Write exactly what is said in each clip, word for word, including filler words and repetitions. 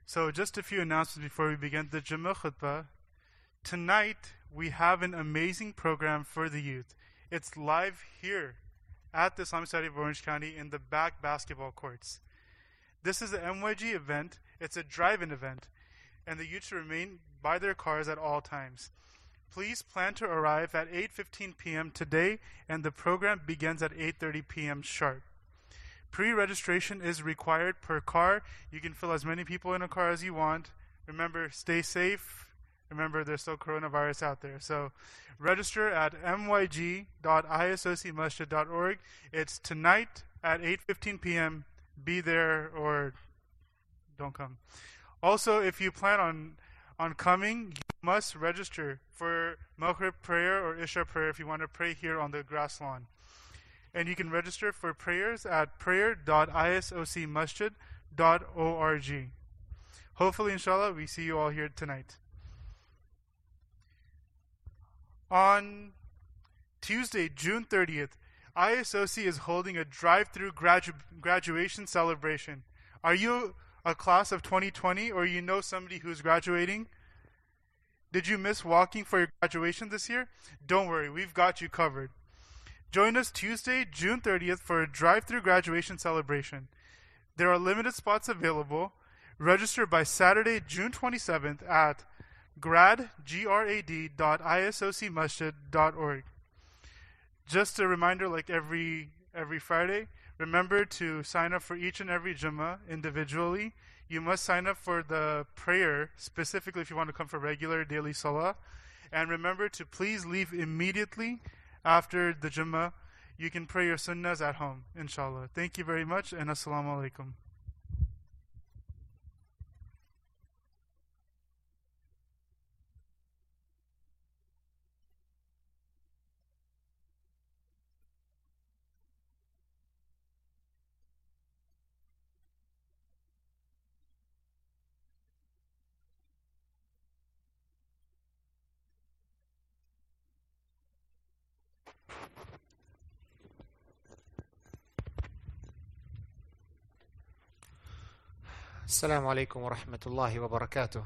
So just a few announcements before we begin the Jummah Khutbah. Tonight, we have an amazing program for the youth. It's live here at the Islamic Society of Orange County in the back basketball courts. This is an M Y G event. It's a drive-in event, and the youth should remain by their cars at all times. Please plan to arrive at eight fifteen p.m. today, and the program begins at eight thirty p.m. sharp. Pre-registration is required per car. You can fill as many people in a car as you want. Remember, stay safe. Remember, there's still coronavirus out there. So register at m y g dot i s o c masjid dot org. It's tonight at eight fifteen p.m. Be there or don't come. Also, if you plan on, on coming, you must register for Maghrib prayer or Isha prayer if you want to pray here on the grass lawn. And you can register for prayers at prayer dot i s o c masjid dot org. Hopefully, inshallah, we see you all here tonight. On Tuesday, June thirtieth, I S O C is holding a drive-through gradu- graduation celebration. Are you a class of twenty twenty, or you know somebody who's graduating? Did you miss walking for your graduation this year? Don't worry, we've got you covered. Join us Tuesday, June thirtieth for a drive-through graduation celebration. There are limited spots available. Register by Saturday, June twenty-seventh at grad, G R A D, dot I S O C masjid dot org. Just a reminder, like every every Friday, remember to sign up for each and every Jummah individually. You must sign up for the prayer, specifically if you want to come for regular daily salah. And remember to please leave immediately after the Jummah. You can pray your sunnahs at home, inshallah. Thank you very much, and assalamu alaikum. السلام عليكم ورحمة الله وبركاته.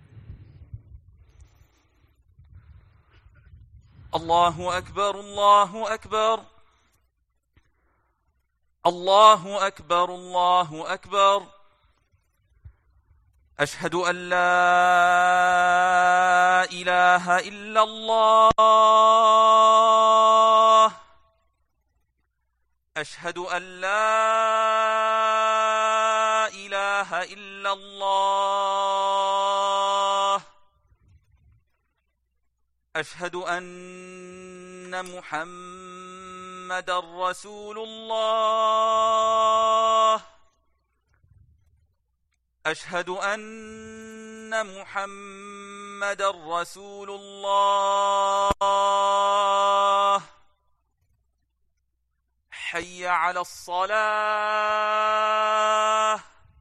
الله أكبر الله أكبر الله أكبر الله أكبر أشهد أن لا إله إلا الله أشهد أن لا إله إلا الله أشهد أن محمدا رسول الله أشهد أن محمدا رسول الله حي على الصلاة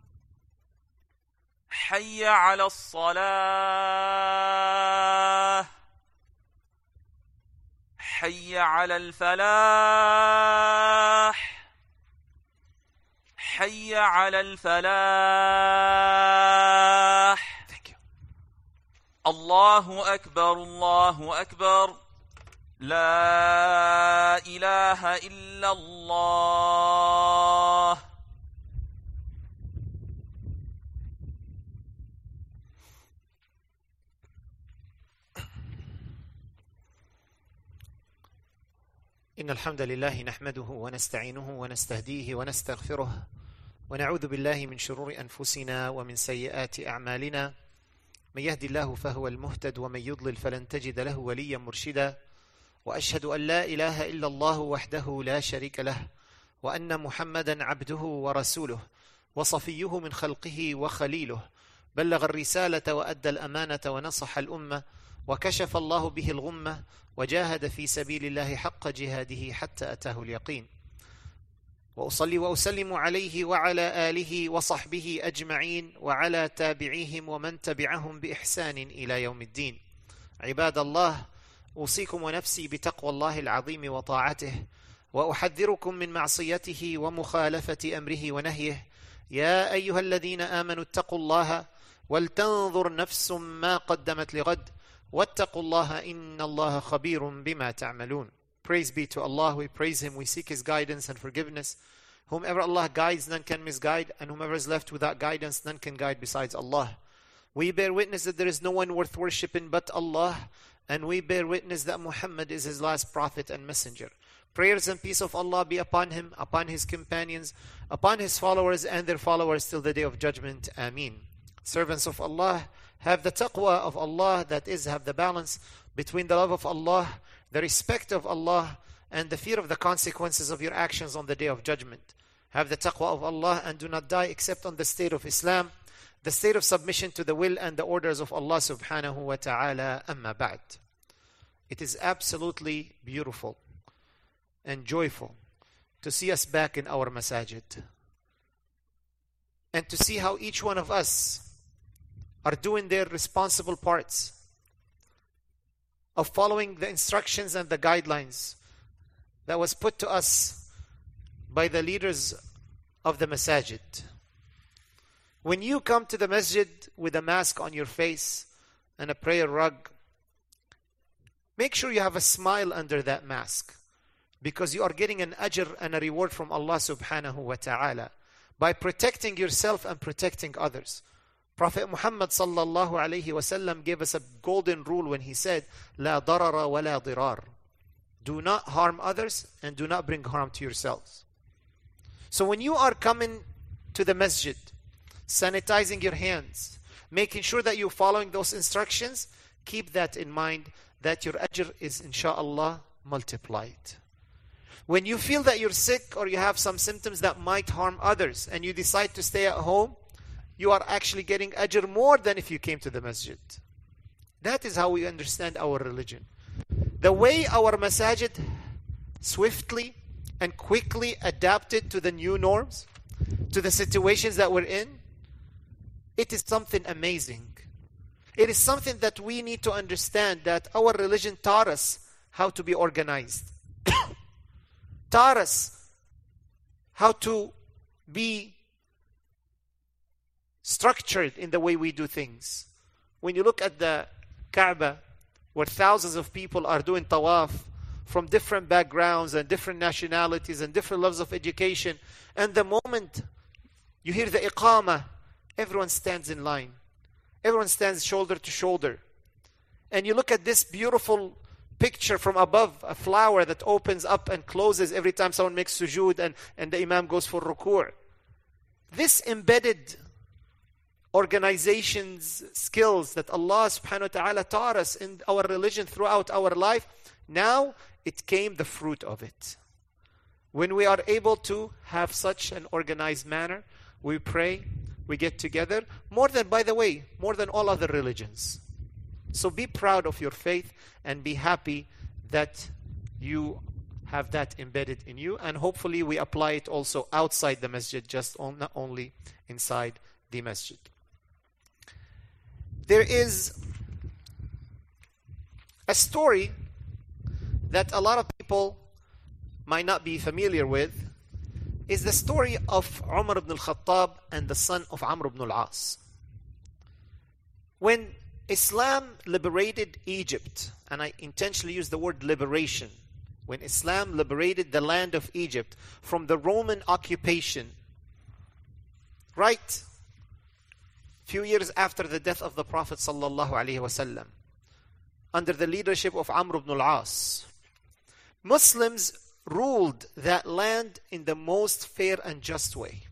حي على الصلاة حي على الفلاح حي على الفلاح الله أكبر الله أكبر لا إله إلا الله. إن الحمد لله نحمده ونستعينه ونستهديه ونستغفره ونعوذ بالله من شرور أنفسنا ومن سيئات أعمالنا. من يهدي الله فهو المهتد ومن يضلل فلن تجد له وليا مرشدا. وأشهد أن لا إله إلا الله وحده لا شريك له وأن محمدا عبده ورسوله وصفيه من خلقه وخليله بلغ الرسالة وأدى الأمانة ونصح الأمة وكشف الله به الغمة وجاهد في سبيل الله حق جهاده حتى أتاه اليقين. وأصلي وأسلم عليه وعلى آله وصحبه أجمعين وعلى تابعيهم ومن تبعهم بإحسان إلى يوم الدين. عباد الله، أوصيكم ونفسي بتقوى الله العظيم وطاعته، وأحذركم من معصيته ومخالفة أمره ونهيه. يا أيها الذين آمنوا اتقوا الله وَلْتَنْظُرْ نَفْسٌ مَا قَدَّمَتْ لِغَدٍ وَاتَّقُوا اللَّهَ إِنَّ اللَّهَ خَبِيرٌ بِمَا تَعْمَلُونَ. Praise be to Allah. We praise Him. We seek His guidance and forgiveness. Whomever Allah guides, none can misguide. And whomever is left without guidance, none can guide besides Allah. We bear witness that there is no one worth worshipping but Allah. And we bear witness that Muhammad is His last prophet and messenger. Prayers and peace of Allah be upon him, upon his companions, upon his followers and their followers till the day of judgment. Ameen. Servants of Allah, have the taqwa of Allah, that is, have the balance between the love of Allah, the respect of Allah, and the fear of the consequences of your actions on the day of judgment. Have the taqwa of Allah and do not die except on the state of Islam, the state of submission to the will and the orders of Allah subhanahu wa ta'ala. Amma ba'd. It is absolutely beautiful and joyful to see us back in our masajid, and to see how each one of us are doing their responsible parts of following the instructions and the guidelines that was put to us by the leaders of the masajid. When you come to the masjid with a mask on your face and a prayer rug, make sure you have a smile under that mask, because you are getting an ajr and a reward from Allah subhanahu wa ta'ala by protecting yourself and protecting others. Prophet Muhammad sallallahu alayhi wa sallam gave us a golden rule when he said, La darara wa la dirar. Do not harm others and do not bring harm to yourselves. So when you are coming to the masjid, sanitizing your hands, making sure that you're following those instructions, keep that in mind, that your ajr is inshaAllah multiplied. When you feel that you're sick or you have some symptoms that might harm others and you decide to stay at home, you are actually getting ajr more than if you came to the masjid. That is how we understand our religion. The way our masajid swiftly and quickly adapted to the new norms, to the situations that we're in, it is something amazing. It is something that we need to understand, that our religion taught us how to be organized. Taught us how to be structured in the way we do things. When you look at the Kaaba, where thousands of people are doing tawaf from different backgrounds and different nationalities and different levels of education, and the moment you hear the iqamah, everyone stands in line. Everyone stands shoulder to shoulder. And you look at this beautiful picture from above, a flower that opens up and closes every time someone makes sujood and, and the imam goes for ruku'. This embedded organization's skills that Allah subhanahu wa ta'ala taught us in our religion throughout our life, now it came the fruit of it. When we are able to have such an organized manner, we pray, we get together, more than, by the way, more than all other religions. So be proud of your faith and be happy that you have that embedded in you, and hopefully we apply it also outside the masjid, just on, not only inside the masjid. There is a story that a lot of people might not be familiar with, is the story of Umar ibn al-Khattab and the son of Amr ibn al-As. When Islam liberated Egypt, and I intentionally use the word liberation, when Islam liberated the land of Egypt from the Roman occupation, right few years after the death of the Prophet sallallahu alaihi wasallam, under the leadership of Amr ibn al-As, Muslims ruled that land in the most fair and just way.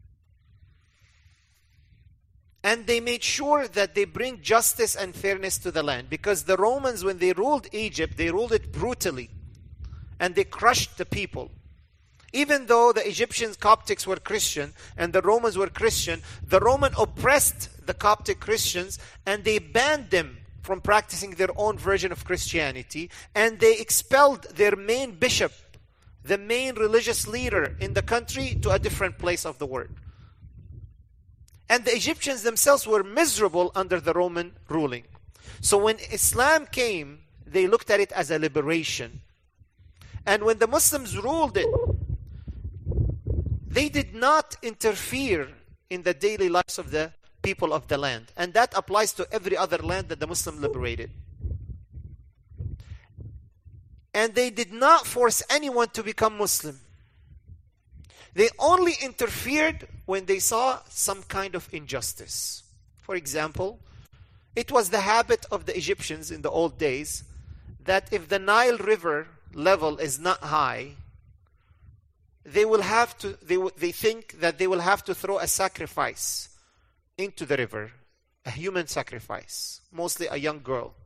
And they made sure that they bring justice and fairness to the land. Because the Romans, when they ruled Egypt, they ruled it brutally. And they crushed the people. Even though the Egyptian Coptics were Christian and the Romans were Christian, the Roman oppressed the Coptic Christians and they banned them from practicing their own version of Christianity. And they expelled their main bishop, the main religious leader in the country, to a different place of the world. And the Egyptians themselves were miserable under the Roman ruling. So when Islam came, they looked at it as a liberation. And when the Muslims ruled it, they did not interfere in the daily lives of the people of the land. And that applies to every other land that the Muslim liberated. And they did not force anyone to become Muslim. They only interfered when they saw some kind of injustice. For example, it was the habit of the Egyptians in the old days that if the Nile River level is not high, they will have to, they, they think that they will have to throw a sacrifice into the river, a human sacrifice, mostly a young girl.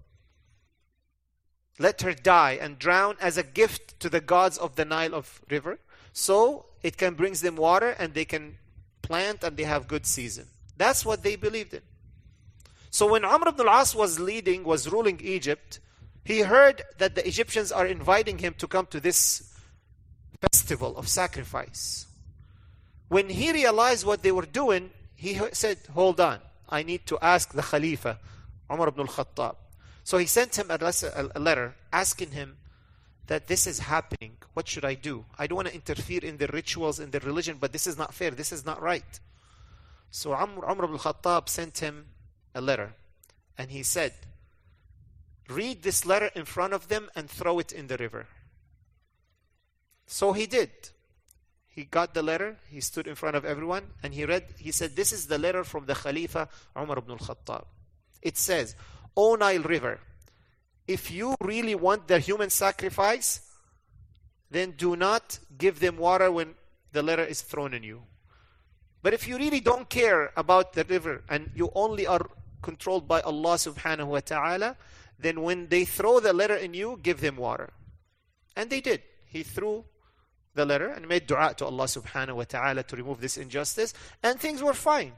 Let her die and drown as a gift to the gods of the Nile of river, so it can bring them water and they can plant and they have good season. That's what they believed in. So when Amr ibn al-As was leading, was ruling Egypt, he heard that the Egyptians are inviting him to come to this festival of sacrifice. When he realized what they were doing, he said, hold on, I need to ask the Khalifa, Umar ibn al-Khattab. So he sent him a letter asking him that this is happening. What should I do? I don't want to interfere in their rituals, in their religion, but this is not fair. This is not right. So Umar, Umar ibn al-Khattab sent him a letter. And he said, read this letter in front of them and throw it in the river. So he did. He got the letter, he stood in front of everyone, and he read, he said, this is the letter from the Khalifa Umar ibn al-Khattab. It says, O Nile River, if you really want their human sacrifice, then do not give them water when the letter is thrown in you. But if you really don't care about the river and you only are controlled by Allah subhanahu wa ta'ala, then when they throw the letter in you, give them water. And they did. He threw the letter and made dua to Allah subhanahu wa ta'ala to remove this injustice, and things were fine.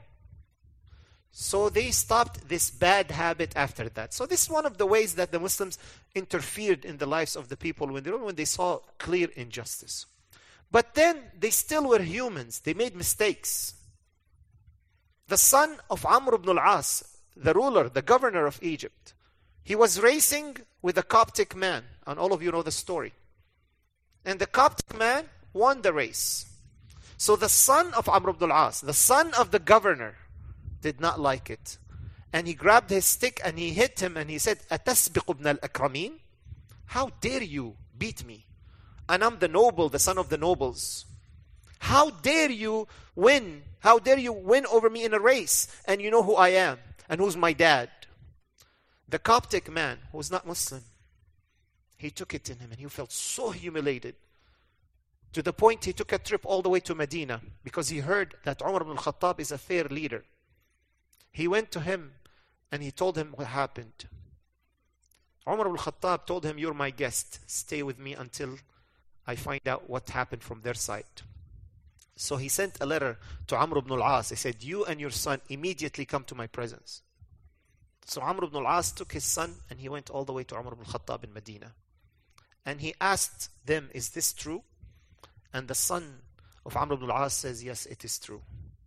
So they stopped this bad habit after that. So this is one of the ways that the Muslims interfered in the lives of the people when they, when they saw clear injustice. But then they still were humans. They made mistakes. The son of Amr ibn al-As, the ruler, the governor of Egypt, he was racing with a Coptic man. And all of you know the story. And the Coptic man won the race. So the son of Amr ibn al-As, the son of the governor, did not like it. And he grabbed his stick and he hit him and he said, أَتَسْبِقُ ibn al-Akramin? How dare you beat me? And I'm the noble, the son of the nobles. How dare you win? How dare you win over me in a race? And you know who I am and who's my dad. The Coptic man, who was not Muslim, he took it in him and he felt so humiliated. To the point he took a trip all the way to Medina because he heard that Umar ibn al-Khattab is a fair leader. He went to him and he told him what happened. Umar ibn al-Khattab told him, you're my guest. Stay with me until I find out what happened from their side. So he sent a letter to Amr ibn al-As. He said, you and your son immediately come to my presence. So Amr ibn al-As took his son and he went all the way to Umar ibn al-Khattab in Medina. And he asked them, is this true? And the son of Amr ibn al-As says, yes, it is true.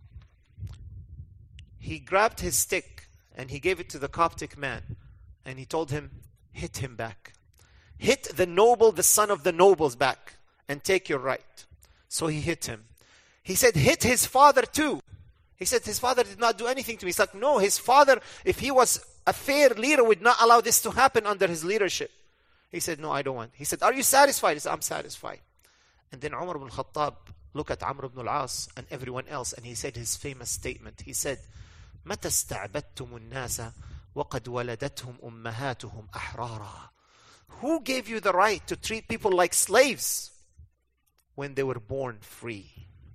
He grabbed his stick and he gave it to the Coptic man. And he told him, hit him back. Hit the noble, the son of the nobles back. And take your right. So he hit him. He said, hit his father too. He said, his father did not do anything to me. He's like, no, his father, if he was a fair leader, would not allow this to happen under his leadership. He said, no, I don't want. He said, are you satisfied? He said, I'm satisfied. And then Umar ibn al-Khattab looked at Amr ibn al-As and everyone else, and he said his famous statement. He said, متى استعبدتم الناس وقد ولدتهم أمهاتهم أحرارا. Who gave you the right to treat people like slaves when they were born free?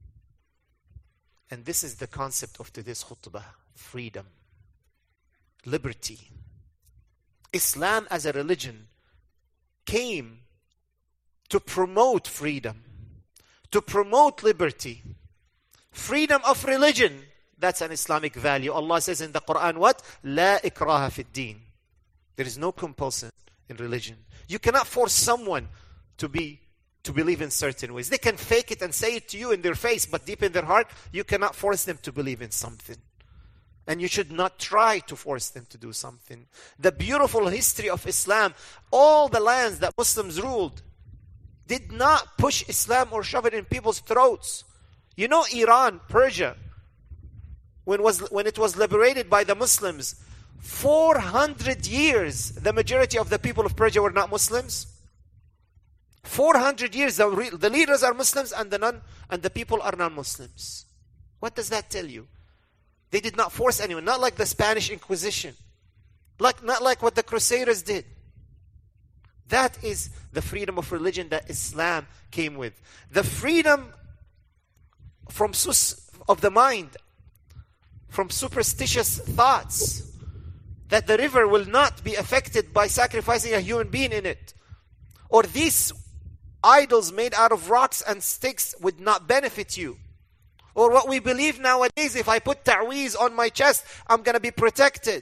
And this is the concept of today's khutbah: freedom, liberty. Islam as a religion came to promote freedom, to promote liberty. Freedom of religion, that's an Islamic value. Allah says in the Quran, what? لا إكراه في الدين. There is no compulsion in religion. You cannot force someone to be to believe in certain ways. They can fake it and say it to you in their face, but deep in their heart, you cannot force them to believe in something. And you should not try to force them to do something. The beautiful history of Islam, all the lands that Muslims ruled, did not push Islam or shove it in people's throats. You know, Iran, Persia, when, was, when it was liberated by the Muslims, four hundred years, the majority of the people of Persia were not Muslims. four hundred years, the, re, the leaders are Muslims and the, non, and the people are non-Muslims. What does that tell you? They did not force anyone, not like the Spanish Inquisition, like, not like what the Crusaders did. That is the freedom of religion that Islam came with. The freedom from sus of the mind, from superstitious thoughts, that the river will not be affected by sacrificing a human being in it, or these idols made out of rocks and sticks would not benefit you, or what we believe nowadays, if I put ta'weez on my chest, I'm going to be protected.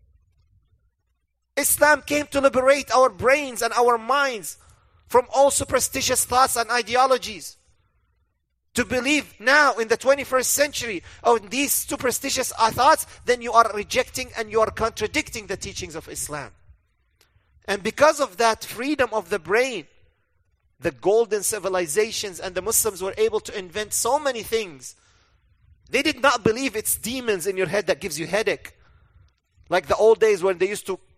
Islam came to liberate our brains and our minds from all superstitious thoughts and ideologies. To believe now in the twenty-first century of these superstitious thoughts, then you are rejecting and you are contradicting the teachings of Islam. And because of that freedom of the brain, the golden civilizations and the Muslims were able to invent so many things. They did not believe it's demons in your head that gives you headache. Like the old days when they used to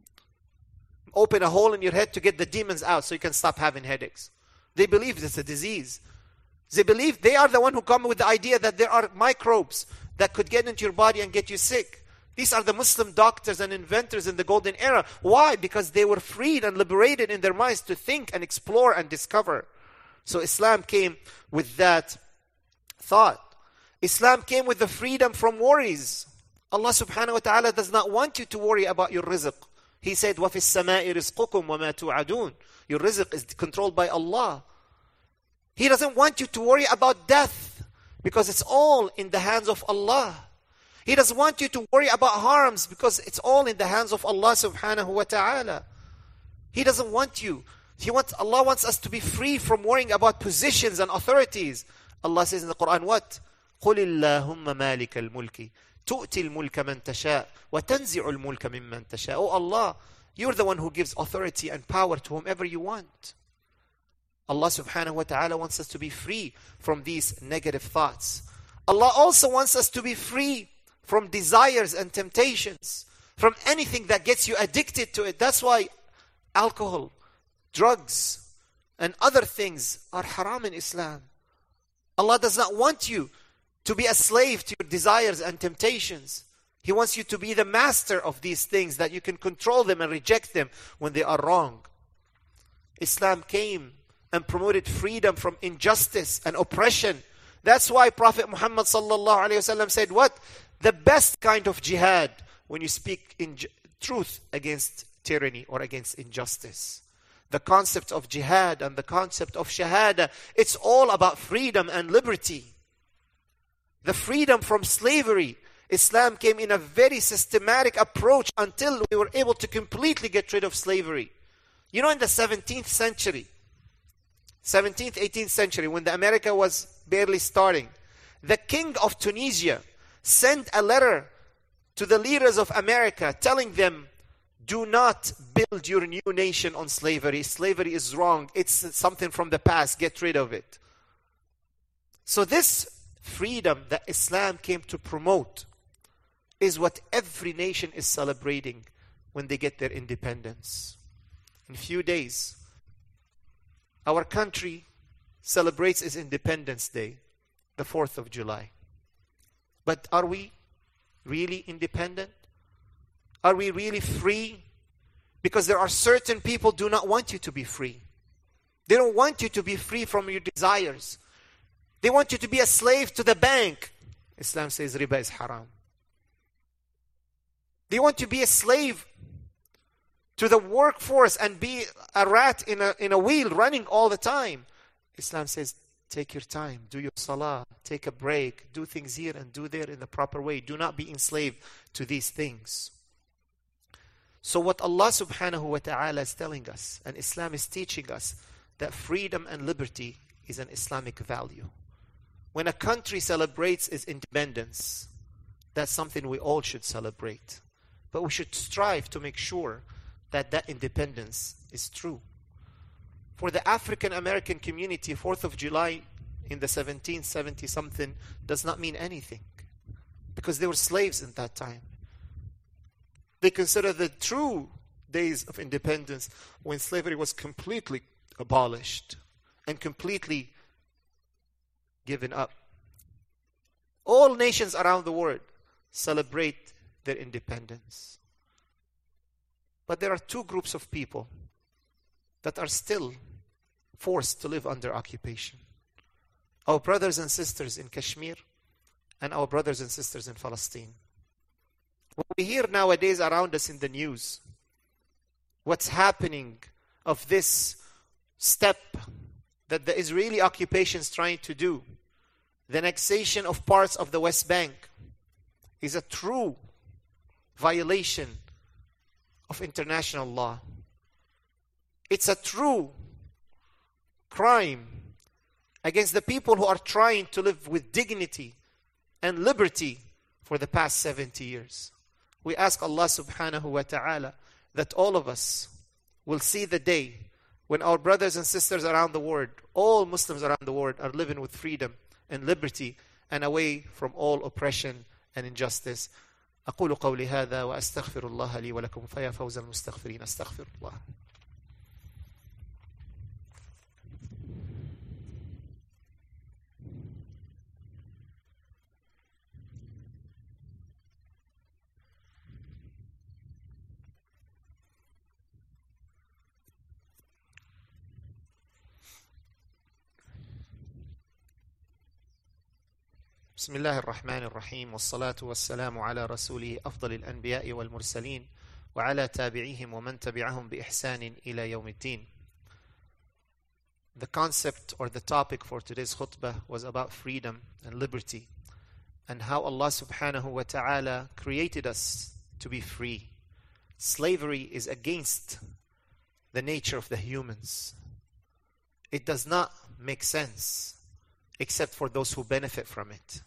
open a hole in your head to get the demons out so you can stop having headaches. They believe it's a disease. They believe they are the one who come with the idea that there are microbes that could get into your body and get you sick. These are the Muslim doctors and inventors in the golden era. Why? Because they were freed and liberated in their minds to think and explore and discover. So Islam came with that thought. Islam came with the freedom from worries. Allah subhanahu wa ta'ala does not want you to worry about your rizq. He said, وَفِي السَّمَاءِ رِزْقُكُمْ وَمَا تُوعَدُونَ. Your rizq is controlled by Allah. He doesn't want you to worry about death because it's all in the hands of Allah. He doesn't want you to worry about harms because it's all in the hands of Allah subhanahu wa ta'ala. He doesn't want you. He wants, Allah wants us to be free from worrying about positions and authorities. Allah says in the Quran, what? قُلِ اللَّهُمَّ مَالِكَ الْمُلْكِ تُؤْتِي الْمُلْكَ مَنْ تَشَاءُ وَتَنْزِعُ الْمُلْكَ مِمَّنْ تَشَاءُ. Oh Allah, you're the one who gives authority and power to whomever you want. Allah subhanahu wa ta'ala wants us to be free from these negative thoughts. Allah also wants us to be free from desires and temptations, from anything that gets you addicted to it. That's why alcohol, drugs, and other things are haram in Islam. Allah does not want you to be a slave to your desires and temptations. He wants you to be the master of these things, that you can control them and reject them when they are wrong. Islam came and promoted freedom from injustice and oppression. That's why Prophet Muhammad sallallahu alayhi wa sallam said, what? The best kind of jihad, when you speak in truth against tyranny or against injustice. The concept of jihad and the concept of shahada, it's all about freedom and liberty. The freedom from slavery. Islam came in a very systematic approach until we were able to completely get rid of slavery. You know, in the seventeenth century, seventeenth, eighteenth century, when the America was barely starting, the king of Tunisia sent a letter to the leaders of America telling them, do not build your new nation on slavery. Slavery is wrong. It's something from the past. Get rid of it. So this freedom that Islam came to promote is what every nation is celebrating when they get their independence. In a few days, our country celebrates its Independence Day, the fourth of July. But are we really independent? Are we really free? Because there are certain people who do not want you to be free. They don't want you to be free from your desires. They want you to be a slave to the bank. Islam says riba is haram. They want you to be a slave to the workforce and be a rat in a, in a wheel running all the time. Islam says, take your time, do your salah, take a break, do things here and do there in the proper way. Do not be enslaved to these things. So what Allah subhanahu wa ta'ala is telling us, and Islam is teaching us, that freedom and liberty is an Islamic value. When a country celebrates its independence, that's something we all should celebrate. But we should strive to make sure that that independence is true. For the African American community, fourth of July in the seventeen seventy something does not mean anything. because they were slaves in that time. They consider the true days of independence when slavery was completely abolished and completely given up. All nations around the world celebrate their independence. But there are two groups of people that are still forced to live under occupation. Our brothers and sisters in Kashmir and our brothers and sisters in Palestine. What we hear nowadays around us in the news, what's happening of this step that the Israeli occupation is trying to do, the annexation of parts of the West Bank, is a true violation of international law. It's a true crime against the people who are trying to live with dignity and liberty for the past seventy years. We ask Allah subhanahu wa ta'ala that all of us will see the day when our brothers and sisters around the world, all Muslims around the world, are living with freedom and liberty and away from all oppression and injustice. أقول قولي هذا وأستغفر الله لي ولكم فيا فوز المستغفرين أستغفر الله. بسم الله الرحمن الرحيم والصلاة والسلام على رسوله أفضل الأنبياء والمرسلين وعلى تابعيهم ومن تبعهم بإحسان إلى يوم الدين. The concept or the topic for today's khutbah was about freedom and liberty and how Allah subhanahu wa ta'ala created us to be free. Slavery is against the nature of the humans. It does not make sense except for those who benefit from it.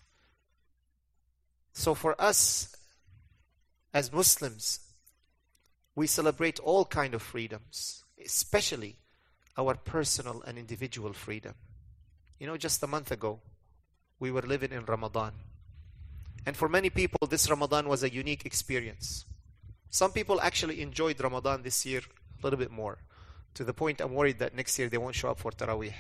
So for us as Muslims, we celebrate all kinds of freedoms, especially our personal and individual freedom. You know, just a month ago, we were living in Ramadan. And for many people, this Ramadan was a unique experience. Some people actually enjoyed Ramadan this year a little bit more, to the point I'm worried that next year they won't show up for Taraweeh.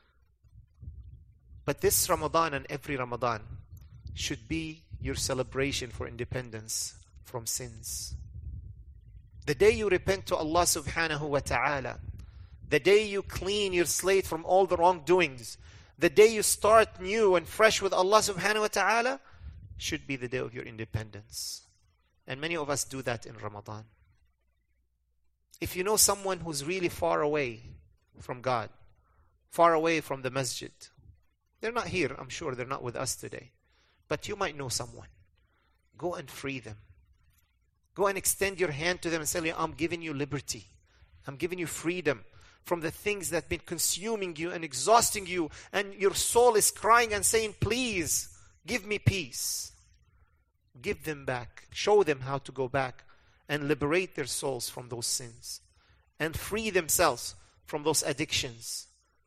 But this Ramadan and every Ramadan should be your celebration for independence from sins. The day you repent to Allah subhanahu wa ta'ala, the day you clean your slate from all the wrongdoings, the day you start new and fresh with Allah subhanahu wa ta'ala, should be the day of your independence. And many of us do that in Ramadan. If you know someone who's really far away from God, far away from the masjid, they're not here, I'm sure they're not with us today. But you might know someone. Go and free them. Go and extend your hand to them and say, I'm giving you liberty. I'm giving you freedom from the things that have been consuming you and exhausting you. And your soul is crying and saying, please, give me peace. Give them back. Show them how to go back and liberate their souls from those sins. And free themselves from those addictions.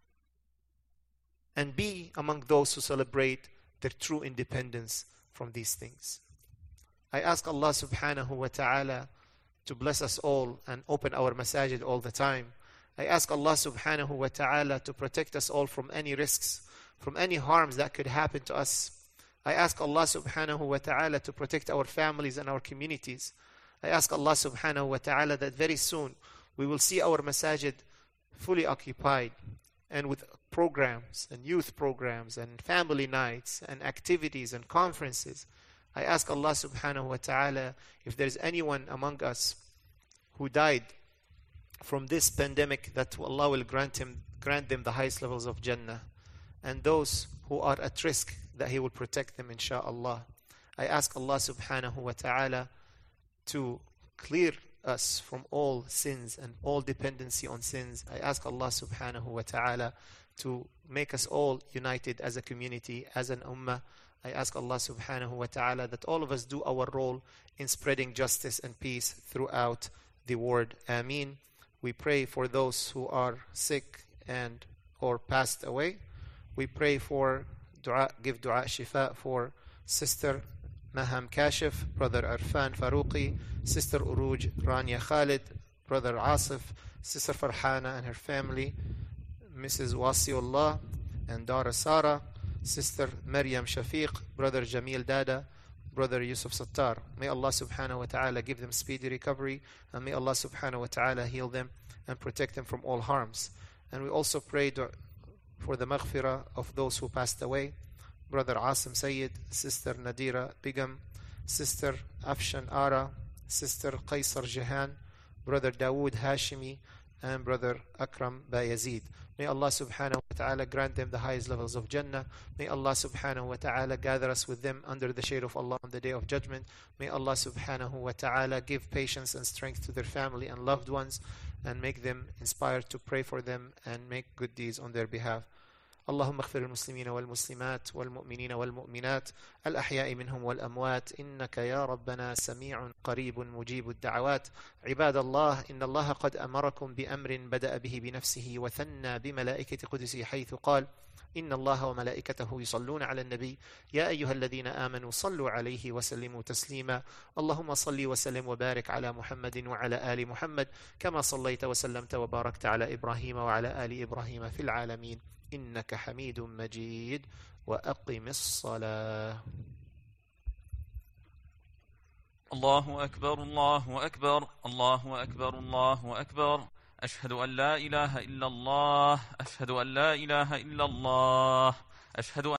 And be among those who celebrate their true independence from these things. I ask Allah subhanahu wa ta'ala to bless us all and open our masajid all the time. I ask Allah subhanahu wa ta'ala to protect us all from any risks, from any harms that could happen to us. I ask Allah subhanahu wa ta'ala to protect our families and our communities. I ask Allah subhanahu wa ta'ala that very soon we will see our masajid fully occupied and with programs and youth programs and family nights and activities and conferences. I ask Allah subhanahu wa ta'ala if there's anyone among us who died from this pandemic, that Allah will grant him, grant them the highest levels of Jannah. And those who are at risk, that He will protect them insha'Allah. I ask Allah subhanahu wa ta'ala to clear us from all sins and all dependency on sins. I ask Allah subhanahu wa ta'ala to make us all united as a community, as an ummah. I ask Allah subhanahu wa ta'ala that all of us do our role in spreading justice and peace throughout the world. Ameen. We pray for those who are sick and or passed away. We pray for dua, give dua shifa for Sister Maham Kashif, Brother Arfan Farouqi, Sister Uruj Rania Khalid, Brother Asif, Sister Farhana and her family, Missus Wasiullah and daughter Sarah, Sister Maryam Shafiq, Brother Jamil Dada, Brother Yusuf Sattar. May Allah subhanahu wa ta'ala give them speedy recovery, and may Allah subhanahu wa ta'ala heal them and protect them from all harms. And we also pray for the maghfirah of those who passed away. Brother Asim Sayyid, Sister Nadira Bigam, Sister Afshan Ara, Sister Qaisar Jahan, Brother Dawood Hashimi, and Brother Akram Bayazid. May Allah subhanahu wa ta'ala grant them the highest levels of Jannah. May Allah subhanahu wa ta'ala gather us with them under the shade of Allah on the day of judgment. May Allah subhanahu wa ta'ala give patience and strength to their family and loved ones, and make them inspired to pray for them and make good deeds on their behalf. اللهم اغفر المسلمين والمسلمات والمؤمنين والمؤمنات الأحياء منهم والأموات إنك يا ربنا سميع قريب مجيب الدعوات. عباد الله، إن الله قد أمركم بأمر بدأ به بنفسه وثنى بملائكة قدسه حيث قال: إن الله وملائكته يصلون على النبي يا أيها الذين آمنوا صلوا عليه وسلموا تسليما. اللهم صل وسلم وبارك على محمد وعلى آل محمد كما صليت وسلمت وباركت على إبراهيم وعلى آل إبراهيم في العالمين إنك حميد مجيد. وأقم الصلاة. الله أكبر الله أكبر الله أكبر الله أكبر. أشهد أن لا إله إلا الله أشهد أن لا إله إلا الله أشهد